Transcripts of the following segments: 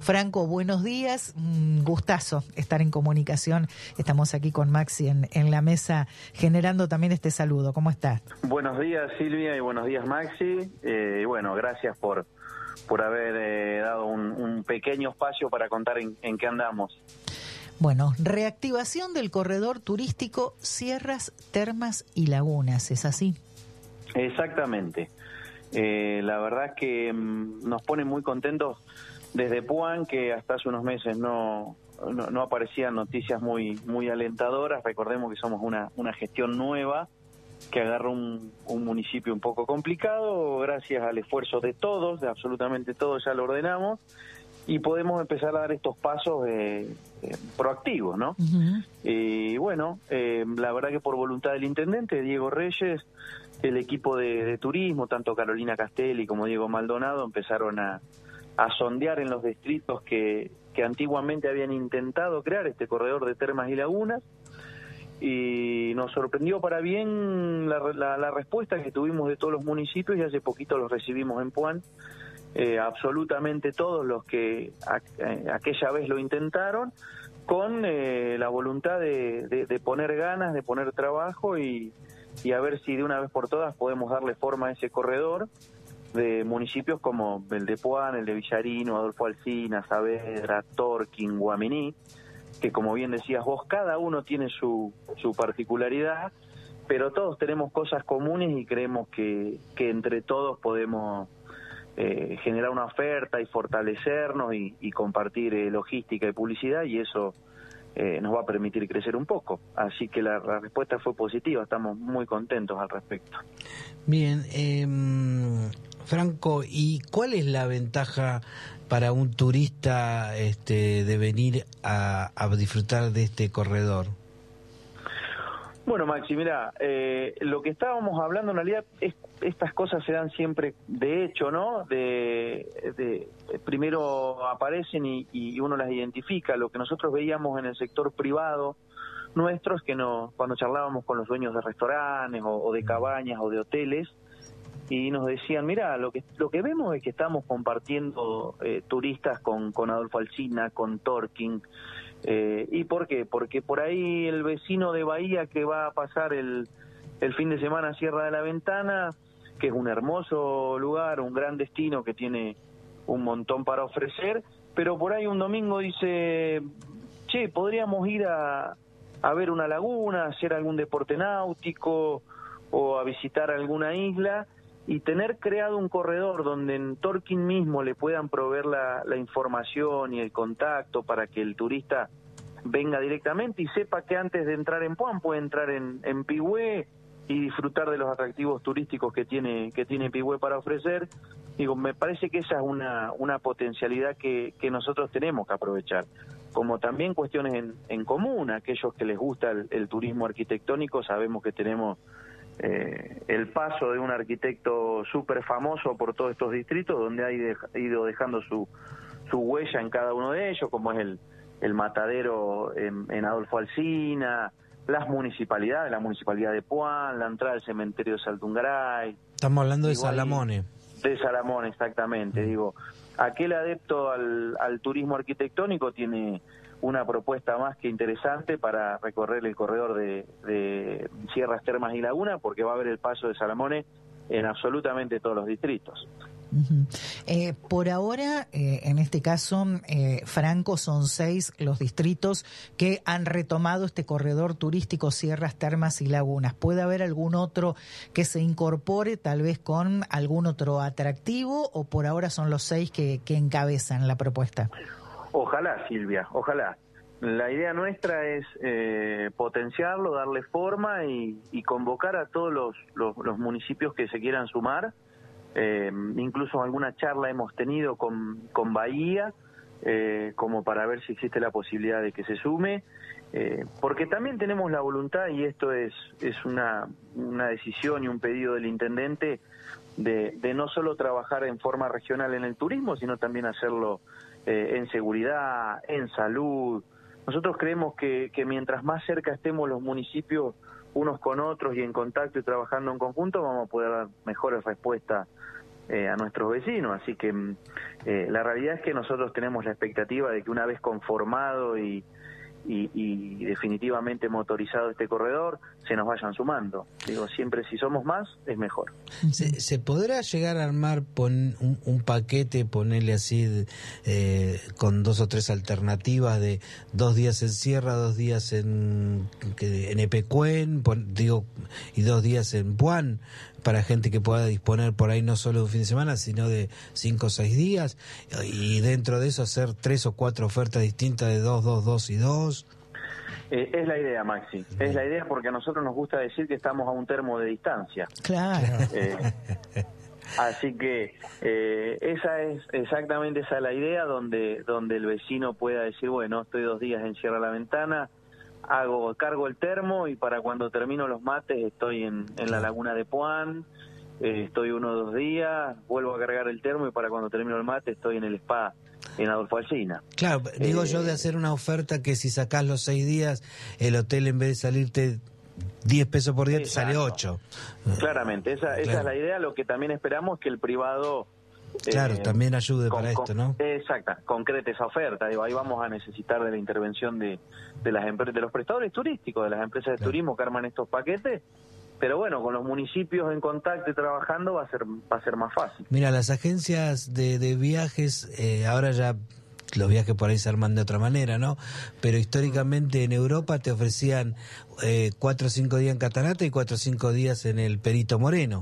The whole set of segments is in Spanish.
Franco, buenos días. Un gustazo estar en comunicación. Estamos aquí con Maxi en la mesa generando también este saludo. ¿Cómo estás? Buenos días, Silvia, y buenos días, Maxi. Y bueno, gracias por haber dado un pequeño espacio para contar en qué andamos. Bueno, reactivación del corredor turístico Sierras, Termas y Lagunas, ¿es así? Exactamente. La verdad es que nos pone muy contentos desde Puan, que hasta hace unos meses no aparecían noticias muy alentadoras. Recordemos que somos una gestión nueva que agarra un municipio un poco complicado. Gracias al esfuerzo de todos, de absolutamente todos, ya lo ordenamos y podemos empezar a dar estos pasos proactivos, ¿no? Uh-huh. Y bueno, la verdad que por voluntad del intendente, Diego Reyes, el equipo de turismo, tanto Carolina Castelli como Diego Maldonado, empezaron a sondear en los distritos que antiguamente habían intentado crear este corredor de termas y lagunas, y nos sorprendió para bien la respuesta que tuvimos de todos los municipios, y hace poquito los recibimos en Puan. Absolutamente todos los que aquella vez lo intentaron, con la voluntad de poner ganas, de poner trabajo y a ver si de una vez por todas podemos darle forma a ese corredor de municipios como el de Puan, el de Villarino, Adolfo Alsina, Saavedra, Torquín, Guaminí, que como bien decías vos, cada uno tiene su particularidad, pero todos tenemos cosas comunes y creemos que entre todos podemos generar una oferta y fortalecernos y compartir logística y publicidad, y eso nos va a permitir crecer un poco. Así que la respuesta fue positiva, estamos muy contentos al respecto. Bien, Franco, ¿y cuál es la ventaja para un turista de venir a disfrutar de este corredor? Bueno, Maxi, mira, lo que estábamos hablando en realidad es estas cosas se dan siempre de hecho, ¿no? Primero aparecen y uno las identifica. Lo que nosotros veíamos en el sector privado nuestro es que cuando charlábamos con los dueños de restaurantes o de cabañas o de hoteles, y nos decían, mira, lo que vemos es que estamos compartiendo turistas con Adolfo Alsina, con Torquín. ¿Y por qué? Porque por ahí el vecino de Bahía que va a pasar el fin de semana a Sierra de la Ventana, que es un hermoso lugar, un gran destino que tiene un montón para ofrecer, pero por ahí un domingo dice, che, podríamos ir a ver una laguna, a hacer algún deporte náutico o a visitar alguna isla, y tener creado un corredor donde en Torquín mismo le puedan proveer la información y el contacto para que el turista venga directamente y sepa que antes de entrar en Puan puede entrar en Pigüé y disfrutar de los atractivos turísticos que tiene Pigüé para ofrecer. Digo, me parece que esa es una potencialidad que nosotros tenemos que aprovechar. Como también cuestiones en común, aquellos que les gusta el turismo arquitectónico, sabemos que tenemos el paso de un arquitecto súper famoso por todos estos distritos, donde ha ido dejando su huella en cada uno de ellos, como es el Matadero en Adolfo Alsina, las municipalidades, la municipalidad de Puan, la entrada al cementerio de Saltungaray. Estamos hablando de Salamone. De Salamone, exactamente. Digo, aquel adepto al turismo arquitectónico tiene una propuesta más que interesante para recorrer el corredor de Sierras, Termas y Laguna, porque va a haber el paso de Salamone en absolutamente todos los distritos. Uh-huh. Por ahora, en este caso, Franco, son 6 los distritos que han retomado este corredor turístico Sierras, Termas y Lagunas. ¿Puede haber algún otro que se incorpore, tal vez con algún otro atractivo, o por ahora son los 6 que encabezan la propuesta? Ojalá, Silvia, ojalá. La idea nuestra es potenciarlo, darle forma y convocar a todos los municipios que se quieran sumar. Incluso alguna charla hemos tenido con Bahía, como para ver si existe la posibilidad de que se sume, porque también tenemos la voluntad, y esto es una decisión y un pedido del intendente, de no solo trabajar en forma regional en el turismo, sino también hacerlo en seguridad, en salud. Nosotros creemos que mientras más cerca estemos los municipios unos con otros y en contacto y trabajando en conjunto, vamos a poder dar mejores respuestas a nuestros vecinos. Así que la realidad es que nosotros tenemos la expectativa de que una vez conformado y definitivamente motorizado este corredor, se nos vayan sumando. Digo, siempre si somos más, es mejor. ¿Se podrá llegar a armar un paquete, ponerle así, con 2 o 3 alternativas de 2 días en Sierra, 2 días en Epecuén, y 2 días en Puan, para gente que pueda disponer por ahí no solo de un fin de semana, sino de 5 o 6 días, y dentro de eso hacer 3 o 4 ofertas distintas de 2, 2, 2 y 2? Es la idea, Maxi. Es la idea porque a nosotros nos gusta decir que estamos a un termo de distancia. Claro. Así que esa es la idea, donde el vecino pueda decir, bueno, estoy 2 días en Sierra La Ventana, cargo el termo y para cuando termino los mates estoy en la laguna de Puan, estoy 1 o 2 días, vuelvo a cargar el termo y para cuando termino el mate estoy en el spa en Adolfo Alsina. Claro, digo yo de hacer una oferta que si sacás los 6 días, el hotel en vez de salirte 10 pesos por día, te sale 8. Claramente, esa es la idea. Lo que también esperamos es que el privado también ayude para esto, ¿no? Exacta, concrete esa oferta. Digo, ahí vamos a necesitar de la intervención de las empresas, de los prestadores turísticos, de las empresas de turismo que arman estos paquetes. Pero bueno, con los municipios en contacto y trabajando va a ser más fácil. Mira, las agencias de viajes, ahora ya los viajes por ahí se arman de otra manera, ¿no? Pero históricamente en Europa te ofrecían 4 o 5 días en Catarata y 4 o 5 días en el Perito Moreno.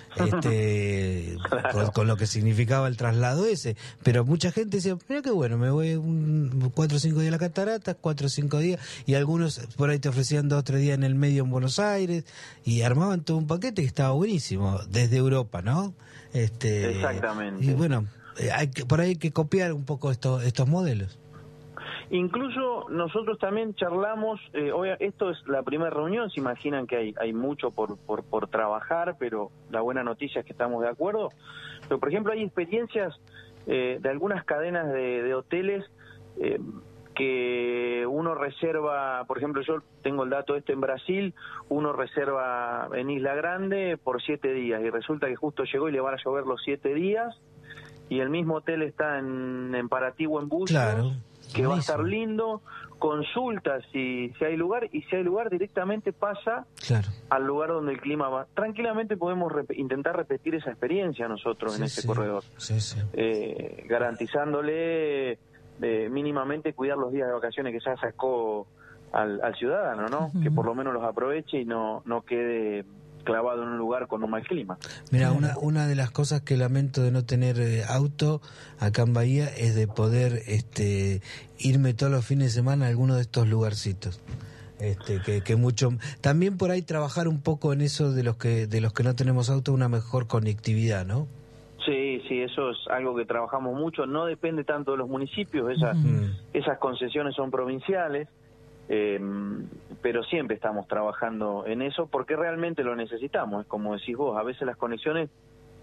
Claro. Con lo que significaba el traslado ese, pero mucha gente decía, mira qué bueno, me voy 4 o 5 días a la Catarata, 4 o 5 días, y algunos por ahí te ofrecían 2 o 3 días en el medio en Buenos Aires, y armaban todo un paquete que estaba buenísimo, desde Europa, ¿no? Exactamente. Y bueno, por ahí hay que copiar un poco estos modelos. Incluso nosotros también charlamos, esto es la primera reunión, se imaginan que hay mucho por trabajar, pero la buena noticia es que estamos de acuerdo. Pero por ejemplo hay experiencias de algunas cadenas de hoteles que uno reserva, por ejemplo yo tengo el dato en Brasil, uno reserva en Isla Grande por 7 días y resulta que justo llegó y le van a llover los 7 días y el mismo hotel está en Paraty o en Bucios. Claro. Que va a estar lindo, consulta si hay lugar, y si hay lugar directamente pasa al lugar donde el clima va. Tranquilamente podemos intentar repetir esa experiencia nosotros en este corredor, garantizándole mínimamente cuidar los días de vacaciones que ya sacó al ciudadano, ¿no? Que por lo menos los aproveche y no quede clavado en un lugar con un mal clima. Mira, una de las cosas que lamento de no tener auto acá en Bahía es de poder irme todos los fines de semana a alguno de estos lugarcitos. Que mucho también por ahí trabajar un poco en eso de los que no tenemos auto, una mejor conectividad, ¿no? Sí, eso es algo que trabajamos mucho, no depende tanto de los municipios, esas concesiones son provinciales. Pero siempre estamos trabajando en eso porque realmente lo necesitamos. Es como decís vos, a veces las conexiones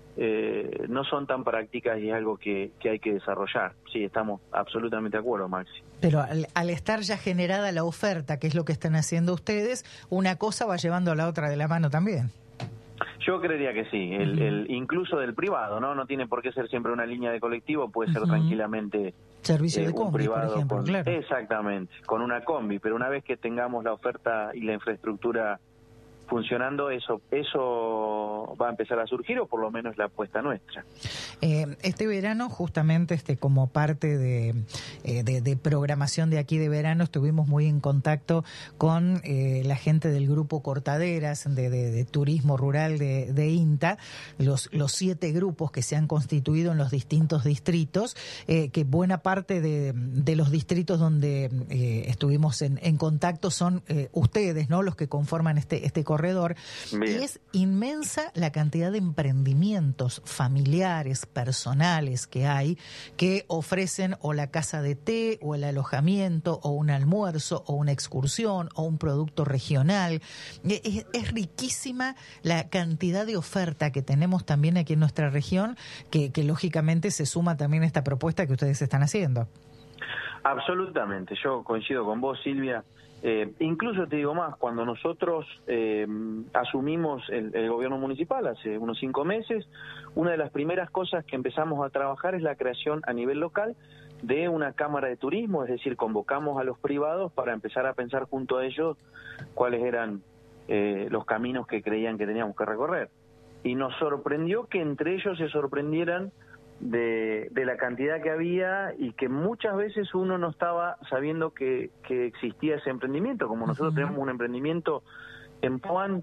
no son tan prácticas y es algo que hay que desarrollar. Sí, estamos absolutamente de acuerdo, Maxi. Pero al estar ya generada la oferta, que es lo que están haciendo ustedes, una cosa va llevando a la otra de la mano también. Yo creería que sí, incluso del privado, ¿no? No tiene por qué ser siempre una línea de colectivo, puede ser tranquilamente servicio de combi, privado, por ejemplo, claro. Exactamente, con una combi, pero una vez que tengamos la oferta y la infraestructura funcionando, eso va a empezar a surgir, o por lo menos la apuesta nuestra. Este verano, justamente como parte de programación de aquí de verano, estuvimos muy en contacto con la gente del grupo Cortaderas de turismo rural de INTA, los 7 grupos que se han constituido en los distintos distritos, que buena parte de los distritos donde estuvimos en contacto son ustedes, ¿no? Los que conforman este corredor. Bien. Y es inmensa la cantidad de emprendimientos familiares, personales que hay, que ofrecen o la casa de té, o el alojamiento, o un almuerzo, o una excursión, o un producto regional. Es riquísima la cantidad de oferta que tenemos también aquí en nuestra región, que lógicamente se suma también a esta propuesta que ustedes están haciendo. Absolutamente, yo coincido con vos, Silvia. Incluso te digo más, cuando nosotros asumimos el gobierno municipal hace unos 5 meses, una de las primeras cosas que empezamos a trabajar es la creación a nivel local de una cámara de turismo, es decir, convocamos a los privados para empezar a pensar junto a ellos cuáles eran los caminos que creían que teníamos que recorrer. Y nos sorprendió que entre ellos se sorprendieran de la cantidad que había y que muchas veces uno no estaba sabiendo que existía ese emprendimiento, como nosotros tenemos un emprendimiento en Puan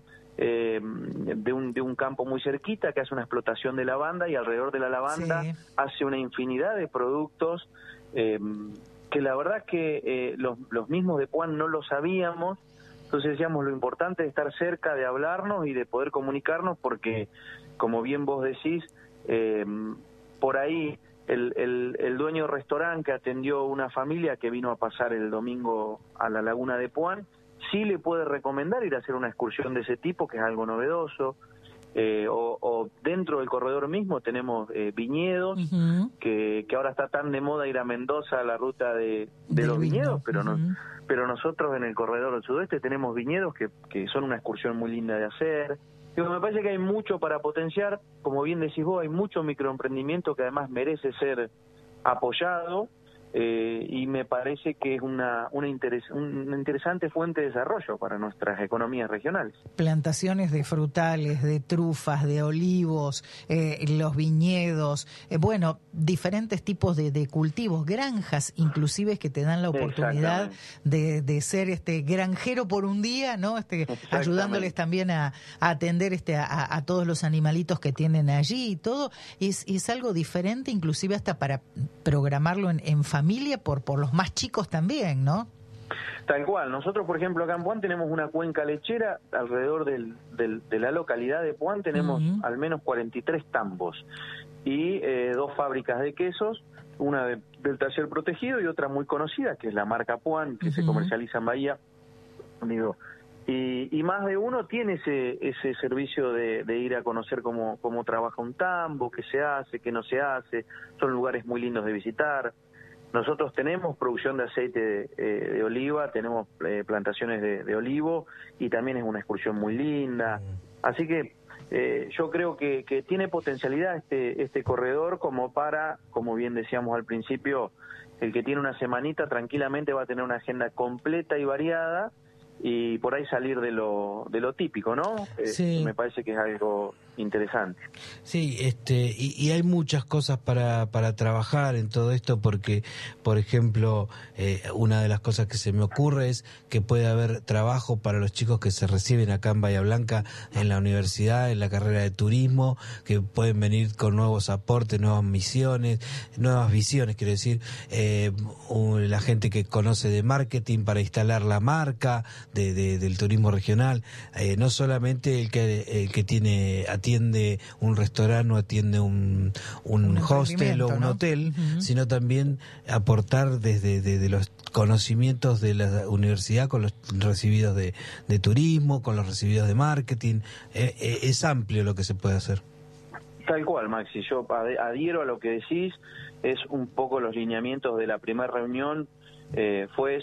de un campo muy cerquita que hace una explotación de lavanda y alrededor de la lavanda hace una infinidad de productos que la verdad que los mismos de Puan no lo sabíamos. Entonces decíamos, lo importante es estar cerca, de hablarnos y de poder comunicarnos, porque como bien vos decís, por ahí el dueño del restaurante que atendió una familia que vino a pasar el domingo a la laguna de Puan, sí le puede recomendar ir a hacer una excursión de ese tipo, que es algo novedoso. O dentro del corredor mismo tenemos viñedos, que ahora está tan de moda ir a Mendoza, a la ruta de los viñedos, pero nosotros en el corredor del sudeste tenemos viñedos que son una excursión muy linda de hacer. Digo, me parece que hay mucho para potenciar, como bien decís vos, hay mucho microemprendimiento que además merece ser apoyado, y me parece que es una interesante fuente de desarrollo para nuestras economías regionales. Plantaciones de frutales, de trufas, de olivos, los viñedos, bueno, diferentes tipos de cultivos, granjas inclusive que te dan la oportunidad de ser granjero por un día, ¿no? Ayudándoles también a atender a todos los animalitos que tienen allí y todo. Es algo diferente, inclusive hasta para programarlo en familia, por los más chicos también, ¿no? Tal cual. Nosotros, por ejemplo, acá en Puan tenemos una cuenca lechera. Alrededor de la localidad de Puan tenemos al menos 43 tambos y 2 fábricas de quesos, una del taller protegido y otra muy conocida, que es la marca Puan, que se comercializa en Bahía. Y más de uno tiene ese servicio de ir a conocer cómo trabaja un tambo, qué se hace, qué no se hace. Son lugares muy lindos de visitar. Nosotros tenemos producción de aceite de oliva, tenemos plantaciones de olivo y también es una excursión muy linda. Así que yo creo que tiene potencialidad este corredor como bien decíamos al principio, el que tiene una semanita tranquilamente va a tener una agenda completa y variada y por ahí salir de lo típico, ¿no? Sí. Me parece que es algo interesante. Sí, y hay muchas cosas para trabajar en todo esto, porque, por ejemplo, una de las cosas que se me ocurre es que puede haber trabajo para los chicos que se reciben acá en Bahía Blanca, en la universidad, en la carrera de turismo, que pueden venir con nuevos aportes, nuevas misiones, nuevas visiones, quiero decir, la gente que conoce de marketing para instalar la marca del turismo regional, no solamente el que atiende un restaurante o atiende un hostel o un hotel, sino también aportar desde los conocimientos de la universidad con los recibidos de turismo, con los recibidos de marketing. Es amplio lo que se puede hacer. Tal cual, Maxi, yo adhiero a lo que decís, es un poco los lineamientos de la primera reunión. Fue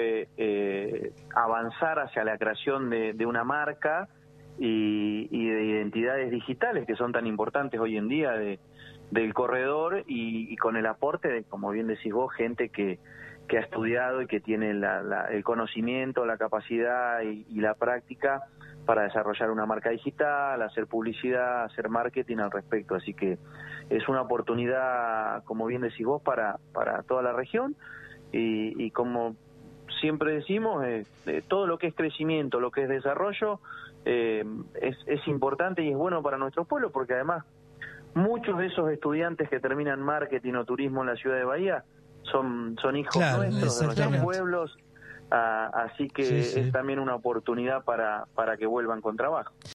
avanzar hacia la creación de una marca y de identidades digitales que son tan importantes hoy en día del corredor y con el aporte de, como bien decís vos, gente que ha estudiado y que tiene el conocimiento, la capacidad y la práctica para desarrollar una marca digital, hacer publicidad, hacer marketing al respecto. Así que es una oportunidad, como bien decís vos, para toda la región. Y como siempre decimos, todo lo que es crecimiento, lo que es desarrollo, es importante y es bueno para nuestro pueblo, porque además muchos de esos estudiantes que terminan marketing o turismo en la ciudad de Bahía son hijos nuestros, de nuestros pueblos, así que es también una oportunidad para que vuelvan con trabajo.